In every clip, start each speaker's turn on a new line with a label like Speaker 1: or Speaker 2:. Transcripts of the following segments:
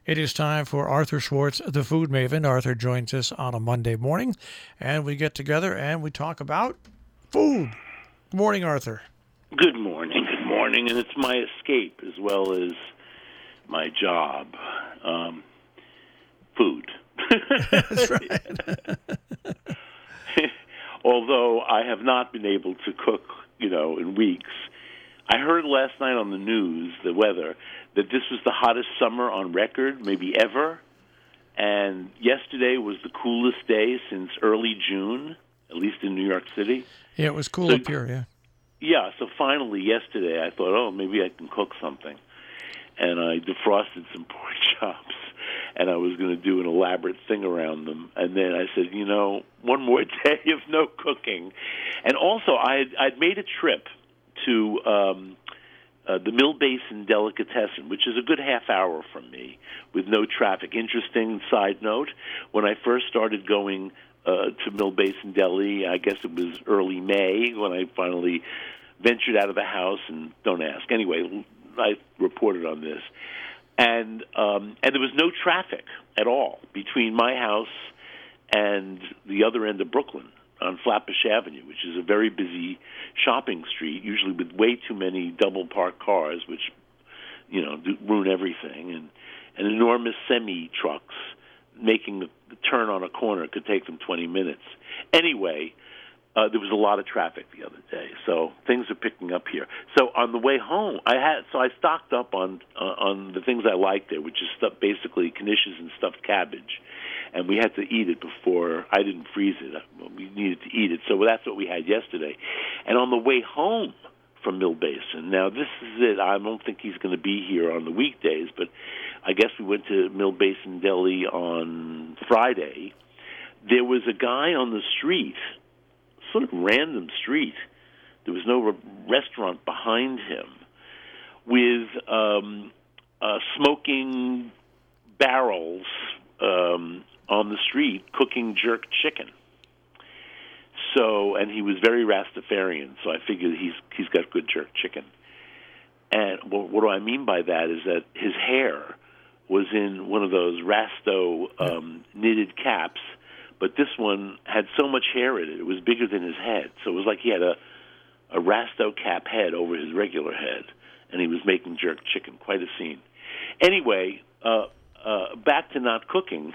Speaker 1: It is time for Arthur Schwartz, the food maven. Arthur joins us on a Monday morning, and we get together and we talk about food. Good morning, Arthur.
Speaker 2: Good morning. Good morning. And it's my escape as well as my job. Food.
Speaker 1: That's right.
Speaker 2: Although I have not been able to cook, in weeks. I heard last night on the news, the weather, that this was the hottest summer on record, maybe ever. And yesterday was the coolest day since early June, at least in New York City.
Speaker 1: Yeah, it was cool up here, yeah.
Speaker 2: Yeah, so finally yesterday I thought, maybe I can cook something. And I defrosted some pork chops, and I was going to do an elaborate thing around them. And then I said, one more day of no cooking. And also, I'd made a trip to the Mill Basin Delicatessen, which is a good half hour from me, with no traffic. Interesting side note, when I first started going to Mill Basin Deli, I guess it was early May, when I finally ventured out of the house, and don't ask. Anyway, I reported on this. And there was no traffic at all between my house and the other end of Brooklyn on Flatbush Avenue, which is a very busy shopping street, usually with way too many double-parked cars, which, ruin everything, and enormous semi-trucks making the turn on a corner could take them 20 minutes. Anyway, there was a lot of traffic the other day, so things are picking up here. So on the way home, I stocked up on the things I like there, which is basically knishes and stuffed cabbage, and we had to eat it before. I didn't freeze it; we needed to eat it, so that's what we had yesterday. And on the way home from Mill Basin, now this is it. I don't think he's going to be here on the weekdays, but I guess we went to Mill Basin Deli on Friday. There was a guy on the street. Sort of random street. There was no restaurant behind him, with smoking barrels on the street cooking jerk chicken. So, and he was very Rastafarian, so I figured he's got good jerk chicken. And what do I mean by that is that his hair was in one of those Rasto knitted caps. But this one had so much hair in it, it was bigger than his head. So it was like he had a Rasto cap head over his regular head, and he was making jerk chicken. Quite a scene. Anyway, back to not cooking.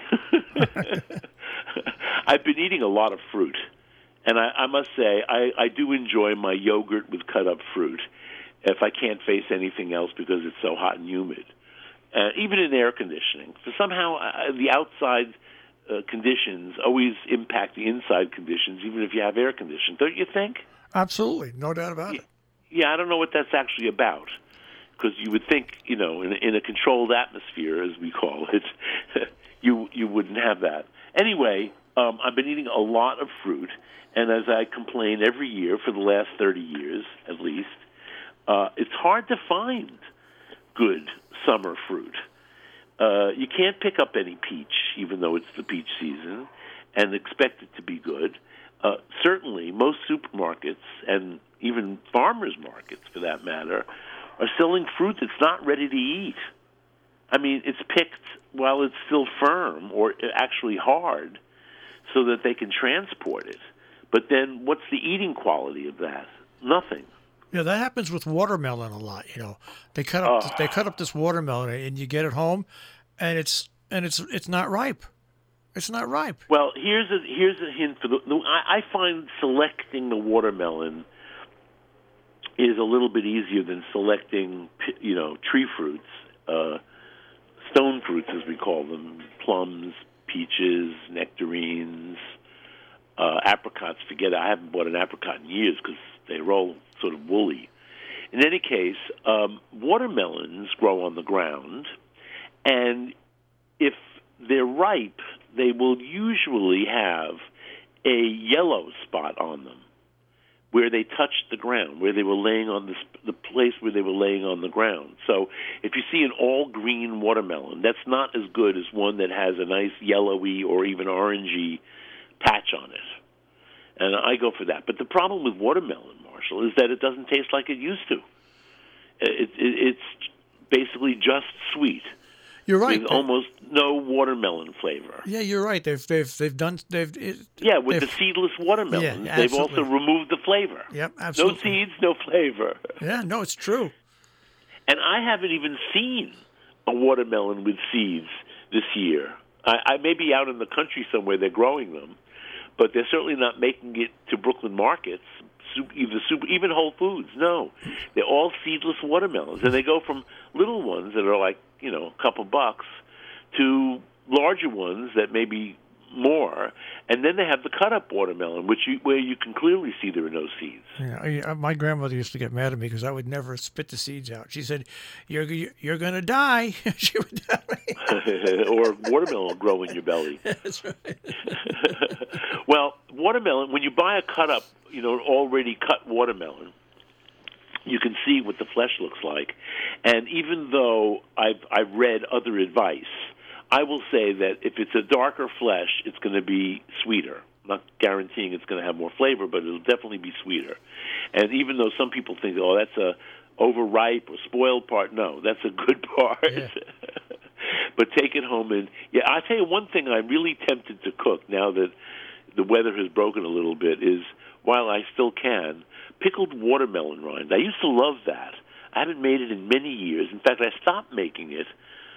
Speaker 2: I've been eating a lot of fruit, and I must say I do enjoy my yogurt with cut-up fruit if I can't face anything else because it's so hot and humid. Even in air conditioning. So somehow the outside conditions always impact the inside conditions, even if you have air conditioning. Don't you think?
Speaker 1: Absolutely. No doubt about it.
Speaker 2: Yeah, I don't know what that's actually about, because you would think, in a controlled atmosphere, as we call it, you wouldn't have that. Anyway, I've been eating a lot of fruit, and as I complain every year for the last 30 years, at least, it's hard to find good summer fruit. You can't pick up any peach, even though it's the peach season, and expect it to be good. Certainly, most supermarkets, and even farmers' markets, for that matter, are selling fruit that's not ready to eat. I mean, it's picked while it's still firm or actually hard so that they can transport it. But then what's the eating quality of that? Nothing.
Speaker 1: Yeah, that happens with watermelon a lot. They cut up this watermelon, and you get it home, and it's not ripe. It's not ripe.
Speaker 2: Well, here's a hint for I find selecting the watermelon is a little bit easier than selecting tree fruits, stone fruits as we call them, plums, peaches, nectarines, apricots. Forget it, I haven't bought an apricot in years because they roll sort of woolly. In any case, watermelons grow on the ground, and if they're ripe, they will usually have a yellow spot on them where they touched the ground, where they were laying on the place where they were laying on the ground. So if you see an all-green watermelon, that's not as good as one that has a nice yellowy or even orangey patch on it. And I go for that. But the problem with watermelon, Marshall, is that it doesn't taste like it used to. It's basically just sweet.
Speaker 1: You're right.
Speaker 2: with almost no watermelon flavor.
Speaker 1: Yeah, you're right. They've done
Speaker 2: Yeah, with the seedless watermelons,
Speaker 1: Yeah,
Speaker 2: they've also removed the flavor.
Speaker 1: Yep,
Speaker 2: No
Speaker 1: absolutely.
Speaker 2: seeds, no flavor.
Speaker 1: Yeah, no, it's true.
Speaker 2: And I haven't even seen a watermelon with seeds this year. I may be out in the country somewhere they're growing them, but they're certainly not making it to Brooklyn markets, even Whole Foods. No, they're all seedless watermelons, and they go from little ones that are like a couple bucks to larger ones that may be more, and then they have the cut-up watermelon, where you can clearly see there are no seeds.
Speaker 1: Yeah, my grandmother used to get mad at me because I would never spit the seeds out. She said, "You're gonna die." She would tell me.
Speaker 2: Or watermelon will grow in your belly.
Speaker 1: That's right.
Speaker 2: Well, watermelon, when you buy a cut-up, already cut watermelon, you can see what the flesh looks like. And even though I've read other advice, I will say that if it's a darker flesh, it's going to be sweeter. I'm not guaranteeing it's going to have more flavor, but it'll definitely be sweeter. And even though some people think, oh, that's a overripe or spoiled part, no, that's a good part.
Speaker 1: Yeah.
Speaker 2: But take it home and, I'll tell you one thing I'm really tempted to cook now that the weather has broken a little bit is, while I still can, pickled watermelon rind. I used to love that. I haven't made it in many years. In fact, I stopped making it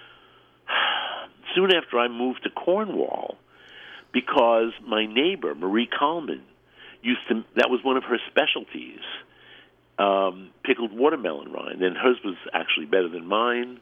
Speaker 2: soon after I moved to Cornwall because my neighbor, Marie Coleman, that was one of her specialties, pickled watermelon rind, and hers was actually better than mine.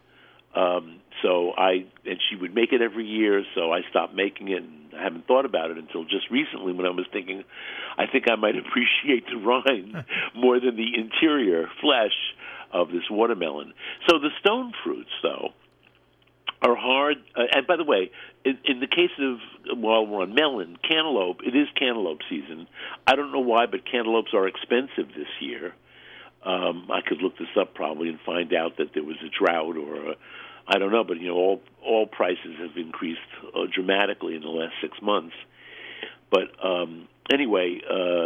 Speaker 2: And she would make it every year, so I stopped making it, and I haven't thought about it until just recently when I was thinking, I think I might appreciate the rind more than the interior flesh of this watermelon. So the stone fruits, though, are hard. And by the way, in the case of, while we're on melon, cantaloupe, it is cantaloupe season. I don't know why, but cantaloupes are expensive this year. I could look this up probably and find out that there was a drought or I don't know, but all prices have increased dramatically in the last 6 months. But anyway,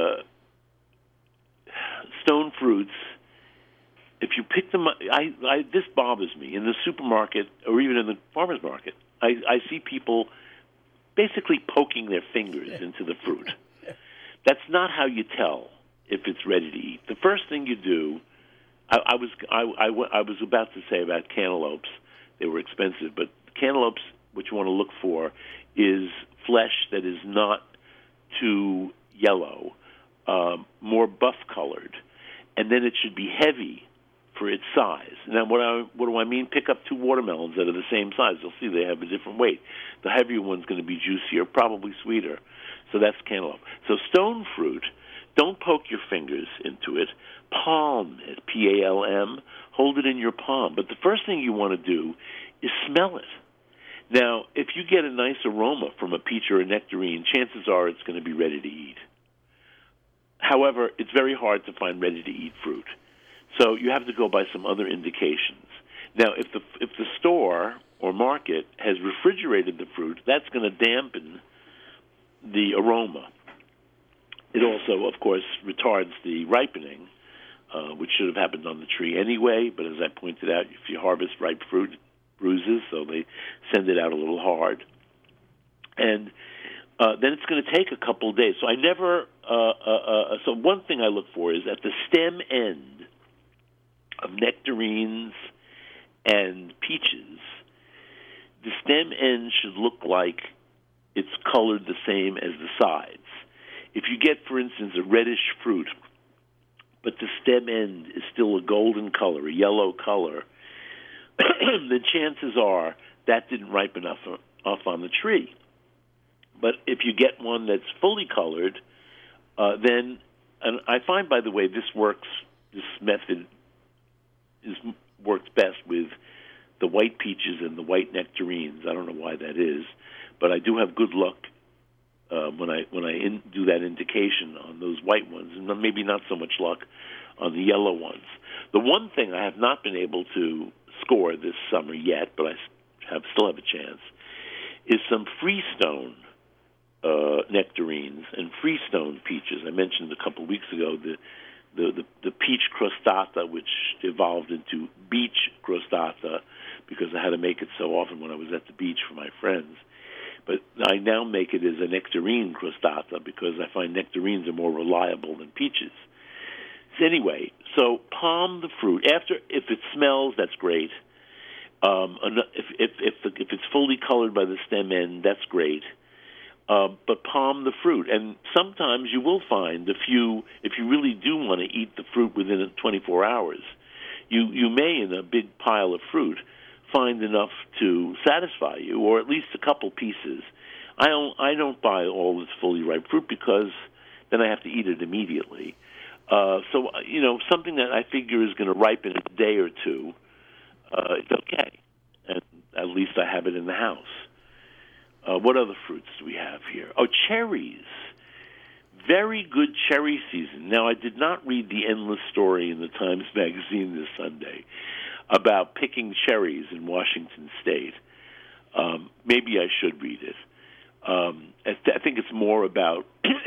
Speaker 2: stone fruits, if you pick them up, this bothers me. In the supermarket or even in the farmer's market, I see people basically poking their fingers into the fruit. That's not how you tell if it's ready to eat. The first thing you do, I was about to say about cantaloupes, they were expensive, but cantaloupes, what you want to look for is flesh that is not too yellow, more buff-colored, and then it should be heavy for its size. Now, what do I mean? Pick up 2 watermelons that are the same size. You'll see they have a different weight. The heavier one's going to be juicier, probably sweeter. So that's cantaloupe. So stone fruit, don't poke your fingers into it. Palm it, P-A-L-M. Hold it in your palm. But the first thing you want to do is smell it. Now, if you get a nice aroma from a peach or a nectarine, chances are it's going to be ready to eat. However, it's very hard to find ready-to-eat fruit. So you have to go by some other indications. Now, if the store or market has refrigerated the fruit, that's going to dampen the aroma. It also, of course, retards the ripening, which should have happened on the tree anyway. But as I pointed out, if you harvest ripe fruit, it bruises, so they send it out a little hard. And then it's going to take a couple of days. So I never. So one thing I look for is at the stem end of nectarines and peaches, the stem end should look like it's colored the same as the sides. If you get, for instance, a reddish fruit, but the stem end is still a golden color, a yellow color, the chances are that didn't ripen enough on the tree. But if you get one that's fully colored, then, and I find, by the way, this method works best with the white peaches and the white nectarines. I don't know why that is, but I do have good luck when I do that indication on those white ones, and maybe not so much luck on the yellow ones. The one thing I have not been able to score this summer yet, but I still have a chance, is some freestone nectarines and freestone peaches. I mentioned a couple of weeks ago the peach crostata, which evolved into beach crostata, because I had to make it so often when I was at the beach for my friends. But I now make it as a nectarine crostata because I find nectarines are more reliable than peaches. So anyway, so palm the fruit. If it smells, that's great. If it's fully colored by the stem end, that's great. But palm the fruit, and sometimes you will find if you really do want to eat the fruit within 24 hours, you may in a big pile of fruit find enough to satisfy you, or at least a couple pieces. I don't buy all this fully ripe fruit because then I have to eat it immediately. So something that I figure is going to ripen in a day or two, it's okay, and at least I have it in the house. What other fruits do we have here? Oh, cherries. Very good cherry season. Now, I did not read the endless story in the Times Magazine this Sunday about picking cherries in Washington State. Maybe I should read it. I think it's more about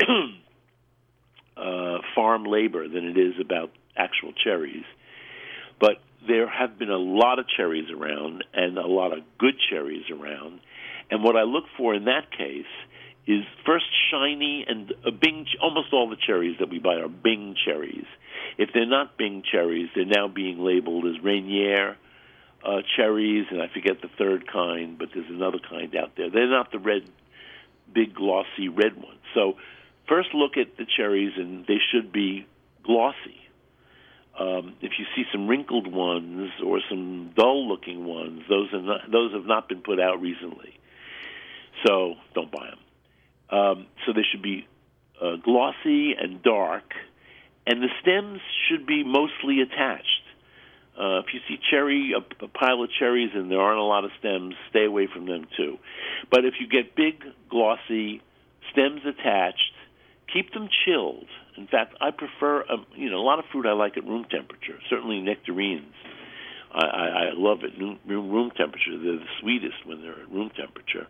Speaker 2: farm labor than it is about actual cherries. But there have been a lot of cherries around and a lot of good cherries around. And what I look for in that case is first shiny and Bing. Almost all the cherries that we buy are Bing cherries. If they're not Bing cherries, they're now being labeled as Rainier cherries, and I forget the third kind, but there's another kind out there. They're not the red, big, glossy red ones. So first look at the cherries, and they should be glossy. If you see some wrinkled ones or some dull-looking ones, those have not been put out recently. So don't buy them. So they should be glossy and dark, and the stems should be mostly attached. If you see a pile of cherries and there aren't a lot of stems, stay away from them too. But if you get big, glossy stems attached, keep them chilled. In fact, I prefer a lot of fruit I like at room temperature. Certainly nectarines, I love at room temperature. They're the sweetest when they're at room temperature.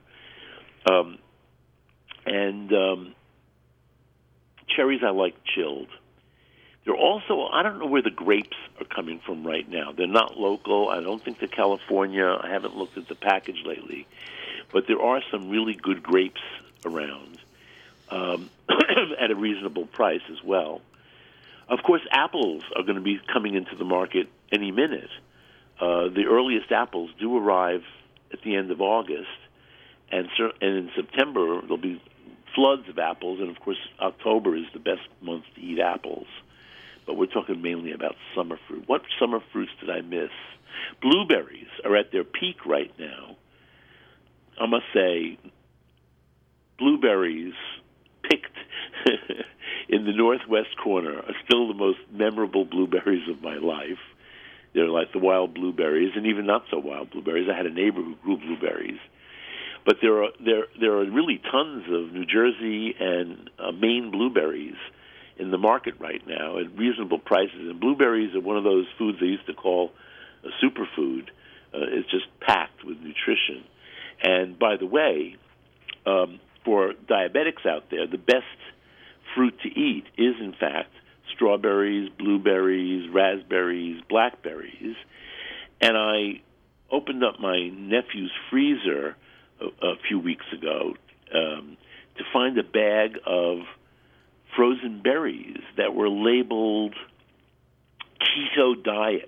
Speaker 2: Cherries I like chilled. They're also, I don't know where the grapes are coming from right now. They're not local. I don't think they're California. I haven't looked at the package lately. But there are some really good grapes around at a reasonable price as well. Of course, apples are going to be coming into the market any minute. The earliest apples do arrive at the end of August. And in September, there'll be floods of apples. And, of course, October is the best month to eat apples. But we're talking mainly about summer fruit. What summer fruits did I miss? Blueberries are at their peak right now. I must say, blueberries picked in the northwest corner are still the most memorable blueberries of my life. They're like the wild blueberries, and even not so wild blueberries. I had a neighbor who grew blueberries. But there are really tons of New Jersey and Maine blueberries in the market right now at reasonable prices. And blueberries are one of those foods they used to call a superfood. It's just packed with nutrition. And by the way, for diabetics out there, the best fruit to eat is, in fact, strawberries, blueberries, raspberries, blackberries. And I opened up my nephew's freezer a few weeks ago to find a bag of frozen berries that were labeled keto diet.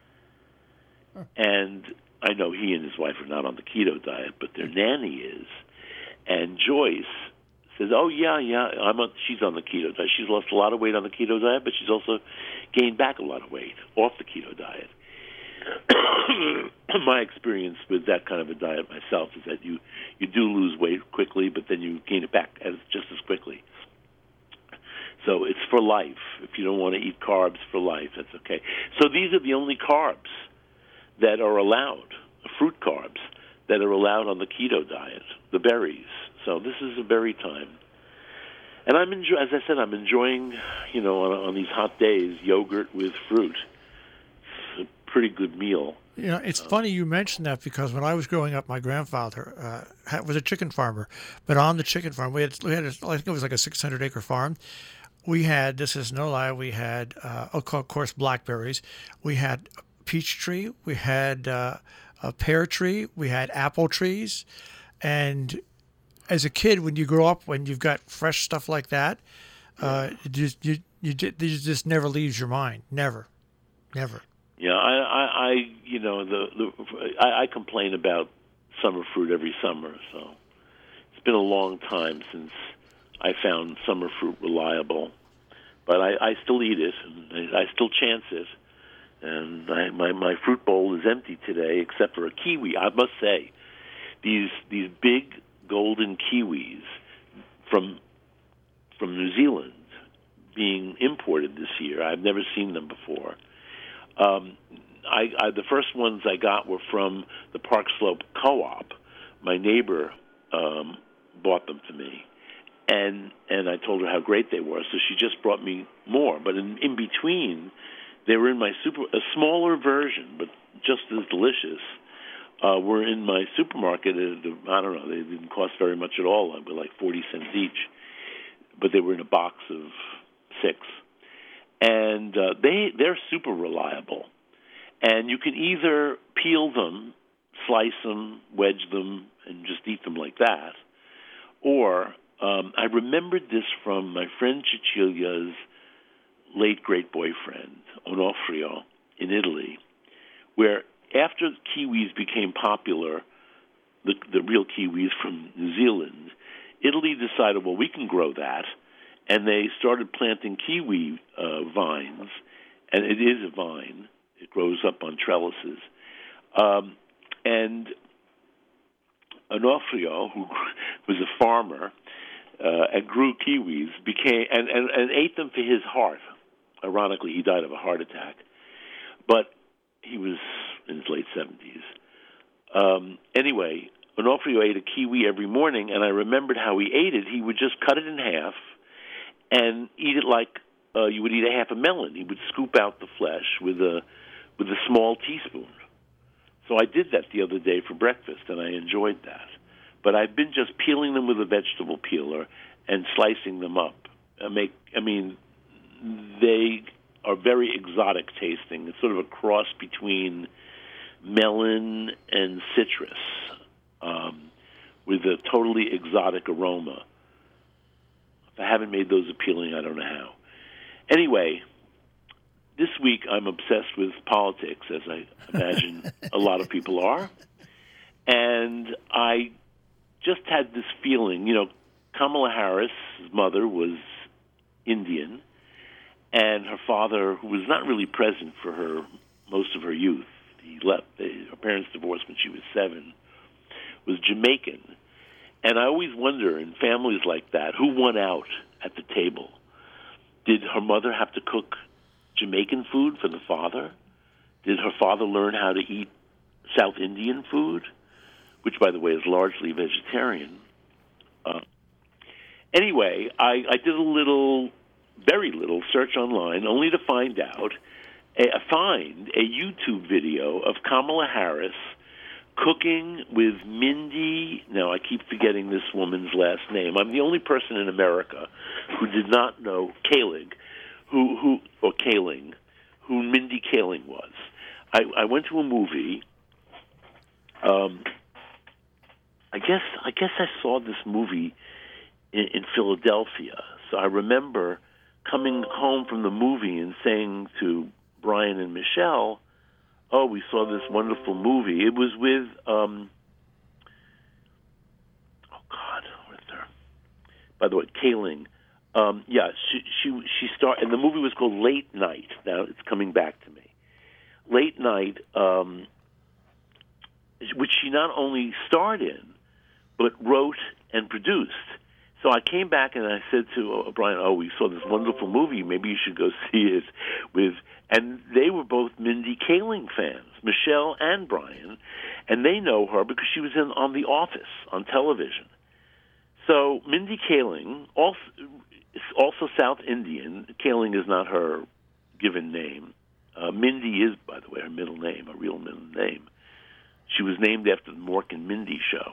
Speaker 2: And I know he and his wife are not on the keto diet, but their nanny is. And Joyce says, "Oh yeah, she's on the keto diet. She's lost a lot of weight on the keto diet, but she's also gained back a lot of weight off the keto diet." My experience with that kind of a diet myself is that you do lose weight quickly, but then you gain it back just as quickly. So it's for life. If you don't want to eat carbs for life, that's okay. So these are the only carbs that are allowed, fruit carbs, that are allowed on the keto diet, the berries. So this is a berry time. And as I said, I'm enjoying, on these hot days, yogurt with fruit. It's a pretty good meal.
Speaker 1: It's funny you mentioned that because when I was growing up, my grandfather was a chicken farmer. But on the chicken farm, we had I think it was like a 600-acre farm. We had, this is no lie, we had, of course, blackberries. We had peach tree. We had a pear tree. We had apple trees. And as a kid, when you grow up, when you've got fresh stuff like that, it just never leaves your mind. Never.
Speaker 2: Yeah, I complain about summer fruit every summer, so it's been a long time since I found summer fruit reliable. But I still eat it, and I still chance it. And my fruit bowl is empty today, except for a kiwi. I must say, these big golden kiwis from New Zealand being imported this year. I've never seen them before. The first ones I got were from the Park Slope Co-op. My neighbor bought them to me, and I told her how great they were. So she just brought me more. But in between, they were in a smaller version, but just as delicious. Were in my supermarket. I don't know. They didn't cost very much at all. They were like 40 cents each, but they were in a box of 6. And they're super reliable. And you can either peel them, slice them, wedge them, and just eat them like that. Or I remembered this from my friend Cecilia's late great boyfriend, Onofrio, in Italy, where after kiwis became popular, the real kiwis from New Zealand, Italy decided, well, we can grow that. And they started planting kiwi vines, and it is a vine. It grows up on trellises. And Onofrio, who was a farmer and grew kiwis, and ate them for his heart. Ironically, he died of a heart attack. But he was in his late 70s. Anyway, Onofrio ate a kiwi every morning, and I remembered how he ate it. He would just cut it in half and eat it like you would eat a half a melon. He would scoop out the flesh with a small teaspoon. So I did that the other day for breakfast, and I enjoyed that. But I've been just peeling them with a vegetable peeler and slicing them up. They are very exotic tasting. It's sort of a cross between melon and citrus, with a totally exotic aroma. If I haven't made those appealing, I don't know how. Anyway, this week I'm obsessed with politics, as I imagine a lot of people are. And I just had this feeling, Kamala Harris' mother was Indian, and her father, who was not really present for most of her youth, he left. Her parents divorced when she was 7, was Jamaican. And I always wonder, in families like that, who won out at the table? Did her mother have to cook Jamaican food for the father? Did her father learn how to eat South Indian food, which, by the way, is largely vegetarian? Anyway, I did very little search online, only to find a YouTube video of Kamala Harris cooking with Mindy. Now, I keep forgetting this woman's last name. I'm the only person in America who did not know Kaling, who Mindy Kaling was. I went to a movie. I guess I saw this movie in Philadelphia. So I remember coming home from the movie and saying to Brian and Michelle, "Oh, we saw this wonderful movie." It was with by the way, Kaling. She started, and the movie was called Late Night. Now it's coming back to me. Late Night, which she not only starred in, but wrote and produced. So I came back and I said to Brian, "Oh, we saw this wonderful movie. Maybe you should go see it with." And they were both Mindy Kaling fans, Michelle and Brian, and they know her because she was on The Office on television. So Mindy Kaling, also South Indian. Kaling is not her given name. Mindy is, by the way, her middle name, her real middle name. She was named after the Mork and Mindy show.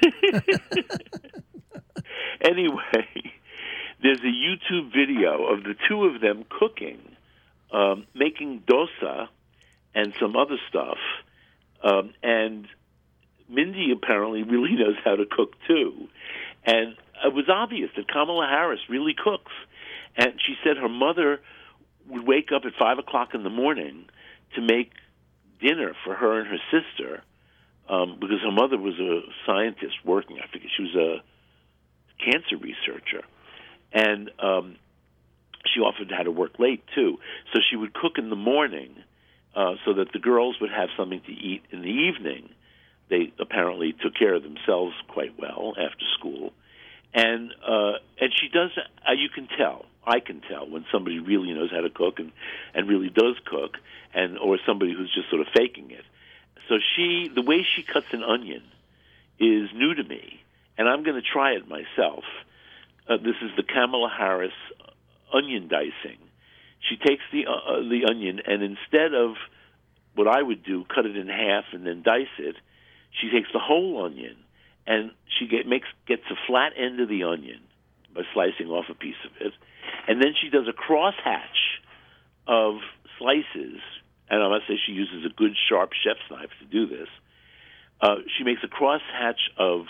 Speaker 2: Anyway, there's a YouTube video of the two of them cooking, making dosa and some other stuff And Mindy apparently really knows how to cook too. And it was obvious that Kamala Harris really cooks. And she said her mother would wake up at 5 o'clock in the morning to make dinner for her and her sister, because her mother was a scientist working. I think she was a cancer researcher. And she often had to work late, too. So she would cook in the morning so that the girls would have something to eat in the evening. They apparently took care of themselves quite well after school. And she does, you can tell, I can tell when somebody really knows how to cook and really does cook, or somebody who's just sort of faking it. So the way she cuts an onion is new to me, and I'm going to try it myself. This is the Kamala Harris onion dicing. She takes the onion, and instead of what I would do, cut it in half and then dice it, she takes the whole onion, and she gets a flat end of the onion by slicing off a piece of it, and then she does a crosshatch of slices, and I must say she uses a good sharp chef's knife to do this. She makes a crosshatch of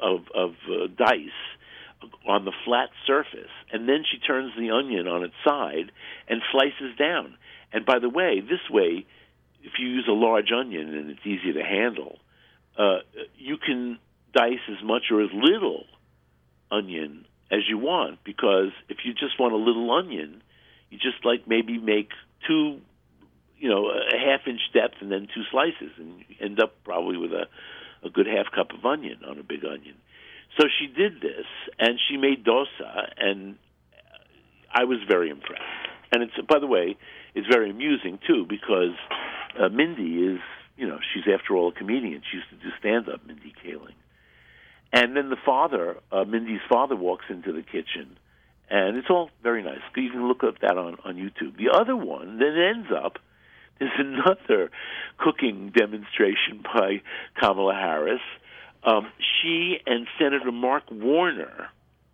Speaker 2: dice on the flat surface, and then she turns the onion on its side and slices down. And by the way, this way, if you use a large onion and it's easy to handle, you can dice as much or as little onion as you want, because if you just want a little onion, you just maybe make two, a half-inch depth and then two slices, and you end up probably with a good half cup of onion on a big onion. So she did this, and she made dosa, and I was very impressed. And by the way, it's very amusing too, because Mindy is, she's after all a comedian. She used to do stand-up, Mindy Kaling. And then the father, Mindy's father, walks into the kitchen, and it's all very nice. You can look up that on YouTube. The other one then ends up, there's another cooking demonstration by Kamala Harris. She and Senator Mark Warner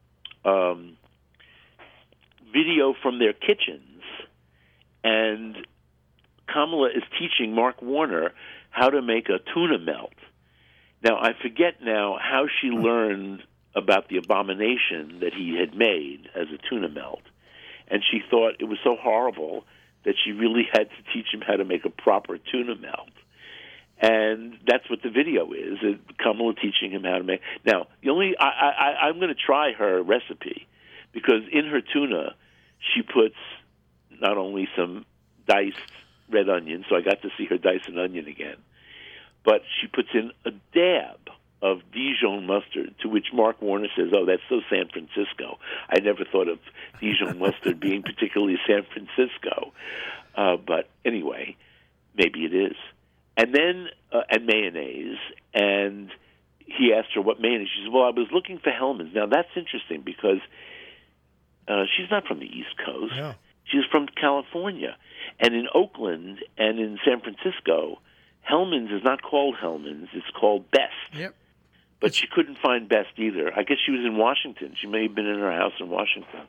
Speaker 2: video from their kitchens, and Kamala is teaching Mark Warner how to make a tuna melt. Now, I forget now how she learned about the abomination that he had made as a tuna melt, and she thought it was so horrible that she really had to teach him how to make a proper tuna melt. And that's what the video is, Kamala teaching him how to make. Now, I'm going to try her recipe, because in her tuna, she puts not only some diced red onion, so I got to see her dice an onion again, but she puts in a dab of Dijon mustard, to which Mark Warner says, "Oh, that's so San Francisco. I never thought of Dijon mustard being particularly San Francisco." But anyway, maybe it is. And then, and mayonnaise, and he asked her what mayonnaise. She said, "Well, I was looking for Hellmann's." Now, that's interesting, because she's not from the East Coast.
Speaker 1: Yeah.
Speaker 2: She's from California. And in Oakland and in San Francisco, Hellmann's is not called Hellmann's, it's called Best.
Speaker 1: Yep.
Speaker 2: But she couldn't find Best either. I guess she was in Washington. She may have been in her house in Washington.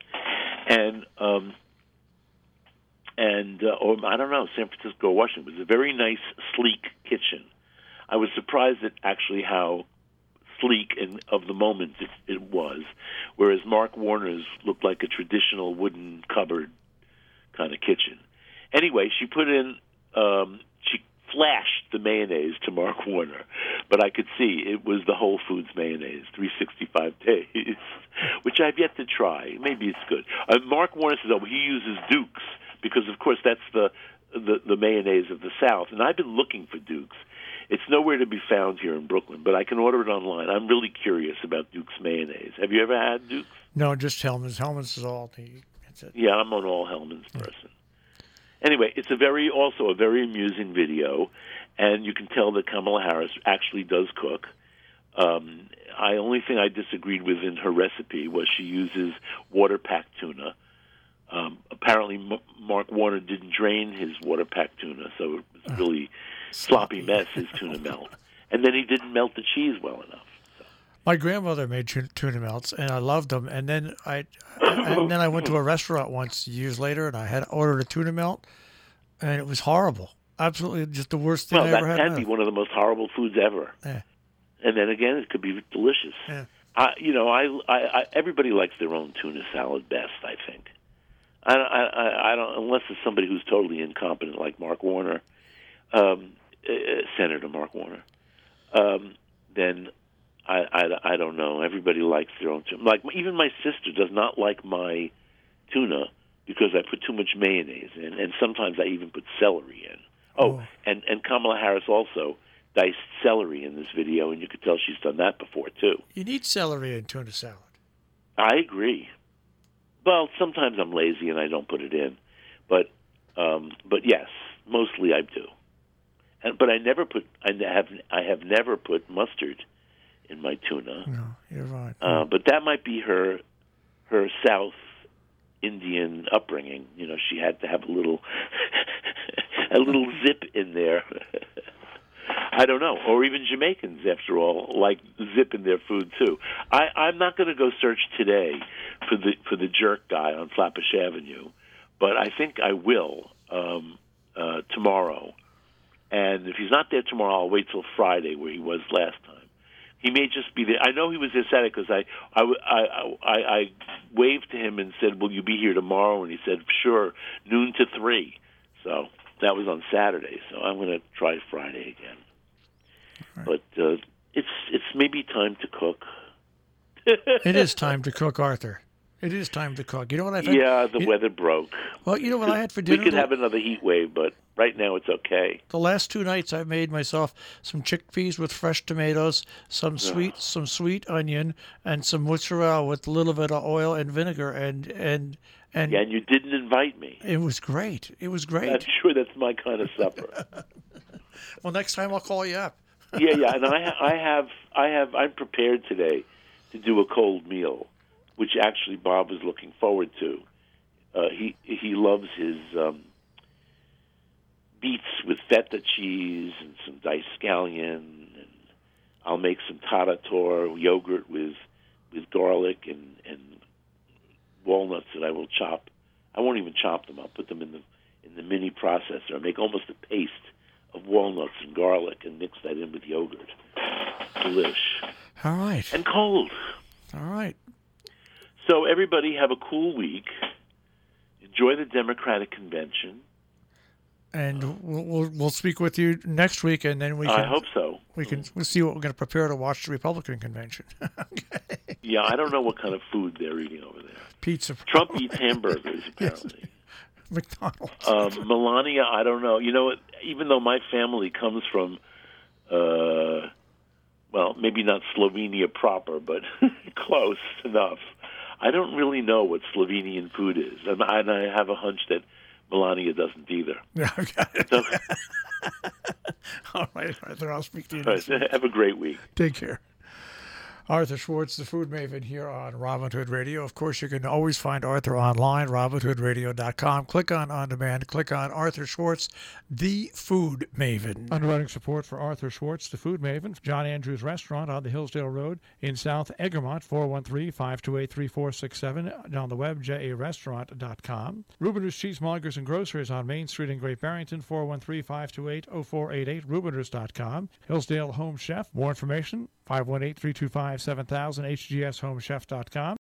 Speaker 2: Or I don't know, San Francisco or Washington. It was a very nice, sleek kitchen. I was surprised at actually how sleek and of the moment it was, whereas Mark Warner's looked like a traditional wooden cupboard kind of kitchen. Anyway, she put in, she flashed the mayonnaise to Mark Warner, but I could see it was the Whole Foods mayonnaise, 365 days, which I've yet to try. Maybe it's good. Mark Warner says, he uses Duke's, because, of course, that's the mayonnaise of the South. And I've been looking for Duke's. It's nowhere to be found here in Brooklyn, but I can order it online. I'm really curious about Duke's mayonnaise. Have you ever had Duke's?
Speaker 1: No, just Hellmann's. Hellmann's is all. That's it.
Speaker 2: Yeah, I'm an all Hellmann's person. Anyway, it's also a very amusing video, and you can tell that Kamala Harris actually does cook. Only thing I disagreed with in her recipe was she uses water-packed tuna. Apparently, Mark Warner didn't drain his water-packed tuna, so it was really sloppy mess, his tuna melt. And then he didn't melt the cheese well enough. So.
Speaker 1: My grandmother made tuna melts, and I loved them. And then I went to a restaurant once years later, and I had ordered a tuna melt, and it was horrible. absolutely just the worst thing
Speaker 2: Well,
Speaker 1: I
Speaker 2: that
Speaker 1: ever had.
Speaker 2: can be one of the most horrible foods ever.
Speaker 1: Yeah.
Speaker 2: And then again, it could be delicious.
Speaker 1: Yeah.
Speaker 2: Everybody likes their own tuna salad best, I think. I don't, unless it's somebody who's totally incompetent, like Mark Warner, Senator Mark Warner. Then I don't know. Everybody likes their own tuna. Like even my sister does not like my tuna because I put too much mayonnaise in, and sometimes I even put celery in. Oh. And Kamala Harris also diced celery in this video, and you could tell she's done that before too.
Speaker 1: You need celery in tuna salad. I
Speaker 2: agree. Well, sometimes I'm lazy and I don't put it in, but yes, mostly I do. But I have never put mustard in my tuna.
Speaker 1: No, you're right.
Speaker 2: But that might be her South Indian upbringing. You know, she had to have a little zip in there. I don't know, or even Jamaicans, after all, like zip in their food too. I'm not going to go search today for the jerk guy on Flatbush Avenue, but I think I will tomorrow. And if he's not there tomorrow, I'll wait till Friday, where he was last time. He may just be there. I know he was there Saturday because I waved to him and said, "Will you be here tomorrow?" And he said, "Sure, noon to 3." So that was on Saturday. So I'm going to try Friday again. Right. But it's maybe time to cook.
Speaker 1: It is time to cook, Arthur. It is time to cook. You know what I've had?
Speaker 2: Yeah, the weather broke.
Speaker 1: Well, you know what I had for dinner?
Speaker 2: We could have another heat wave, but right now it's okay.
Speaker 1: The last 2 nights I've made myself some chickpeas with fresh tomatoes, some sweet onion, and some mozzarella with a little bit of oil and vinegar, and
Speaker 2: you didn't invite me.
Speaker 1: It was great. It was great.
Speaker 2: I'm sure that's my kind of supper.
Speaker 1: Well, next time I'll call you up.
Speaker 2: Yeah, and I'm prepared today to do a cold meal, which actually Bob is looking forward to. He loves his beets with feta cheese and some diced scallion, and I'll make some tarator yogurt with garlic and walnuts that I will chop. I won't even chop them. I'll put them in the mini processor. I'll make almost a paste of walnuts and garlic and mix that in with yogurt. Delish.
Speaker 1: All right.
Speaker 2: And cold.
Speaker 1: All right.
Speaker 2: So everybody have a cool week. Enjoy the Democratic convention.
Speaker 1: And we'll speak with you next week, and then
Speaker 2: I hope so.
Speaker 1: We'll see what we're going to prepare to watch the Republican convention. Okay.
Speaker 2: Yeah, I don't know what kind of food they're eating over there.
Speaker 1: Pizza.
Speaker 2: Trump eats hamburgers, apparently.
Speaker 1: Yes. McDonald's.
Speaker 2: Melania, I don't know. You know, even though my family comes from, well, maybe not Slovenia proper, but close enough, I don't really know what Slovenian food is. And I have a hunch that Melania doesn't either.
Speaker 1: Yeah, okay.
Speaker 2: So,
Speaker 1: all right, Arthur, I'll speak to you
Speaker 2: next week. Have a great week.
Speaker 1: Take care. Arthur Schwartz, the Food Maven, here on Robin Hood Radio. Of course, you can always find Arthur online, robinhoodradio.com. Click on demand, click on Arthur Schwartz, the Food Maven. Underwriting support for Arthur Schwartz, the Food Maven, John Andrews Restaurant on the Hillsdale Road in South Egremont, 413-528-3467, on the web, jarestaurant.com. Rubiners Cheesemongers and Grocers on Main Street in Great Barrington, 413-528-0488, rubiners.com. Hillsdale Home Chef, more information, 518-325-7000, hgshomechef.com.